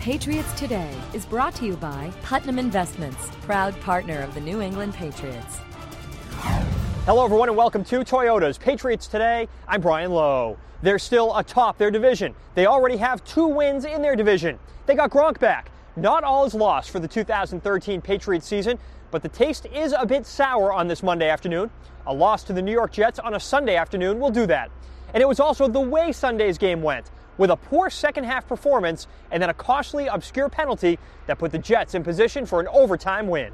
Patriots Today is brought to you by Putnam Investments, proud partner of the New England Patriots. Hello, everyone, and welcome to Toyota's Patriots Today. I'm Brian Lowe. They're still atop their division. They already have 2 wins in their division. They got Gronk back. Not all is lost for the 2013 Patriots season, but the taste is a bit sour on this Monday afternoon. A loss to the New York Jets on a Sunday afternoon will do that. And it was also the way Sunday's game went, with a poor second-half performance and then a costly, obscure penalty that put the Jets in position for an overtime win.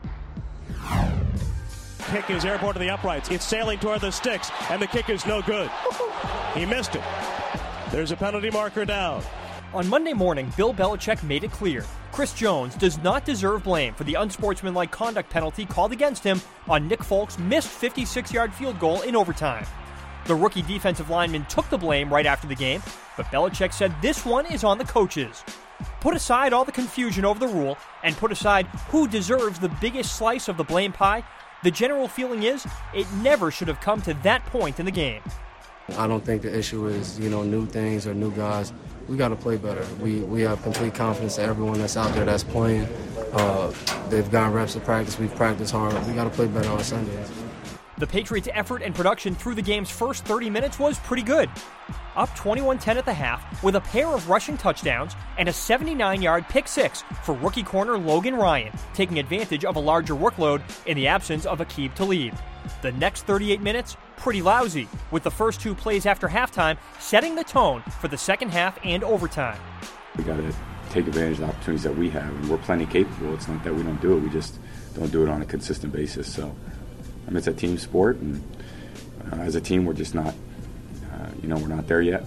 Kick is airborne to the uprights. It's sailing toward the sticks, and the kick is no good. He missed it. There's a penalty marker down. On Monday morning, Bill Belichick made it clear Chris Jones does not deserve blame for the unsportsmanlike conduct penalty called against him on Nick Folk's missed 56-yard field goal in overtime. The rookie defensive lineman took the blame right after the game, but Belichick said this one is on the coaches. Put aside all the confusion over the rule and put aside who deserves the biggest slice of the blame pie, the general feeling is it never should have come to that point in the game. I don't think the issue is, new things or new guys. We got to play better. We have complete confidence that everyone that's out there that's playing, they've gotten reps of practice. We've practiced hard. We got to play better on Sundays. The Patriots' effort and production through the game's first 30 minutes was pretty good. Up 21-10 at the half with a pair of rushing touchdowns and a 79-yard pick six for rookie corner Logan Ryan, taking advantage of a larger workload in the absence of Aqib Talib. The next 38 minutes, pretty lousy, with the first 2 plays after halftime setting the tone for the second half and overtime. We got to take advantage of the opportunities that we have, and we're plenty capable. It's not that we don't do it, we just don't do it on a consistent basis. So, it's a team sport, and as a team, we're just not, we're not there yet.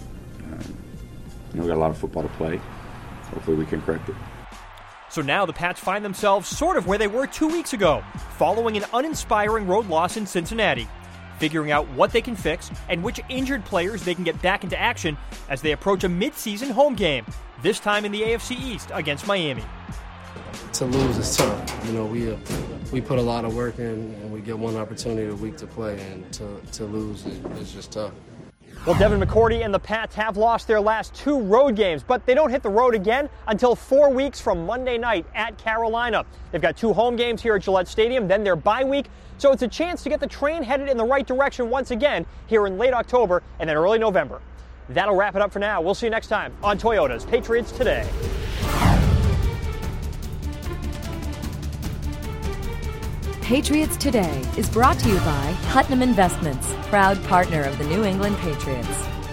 We got a lot of football to play. Hopefully we can correct it. So now the Pats find themselves sort of where they were 2 weeks ago, following an uninspiring road loss in Cincinnati, figuring out what they can fix and which injured players they can get back into action as they approach a mid-season home game, this time in the AFC East against Miami. To lose is tough. We put a lot of work in, and we get one opportunity a week to play, and to lose is just tough. Well, Devin McCourty and the Pats have lost their last 2 road games, but they don't hit the road again until 4 weeks from Monday night at Carolina. They've got 2 home games here at Gillette Stadium, then their bye week, so it's a chance to get the train headed in the right direction once again here in late October and then early November. That'll wrap it up for now. We'll see you next time on Toyota's Patriots Today. Patriots Today is brought to you by Putnam Investments, proud partner of the New England Patriots.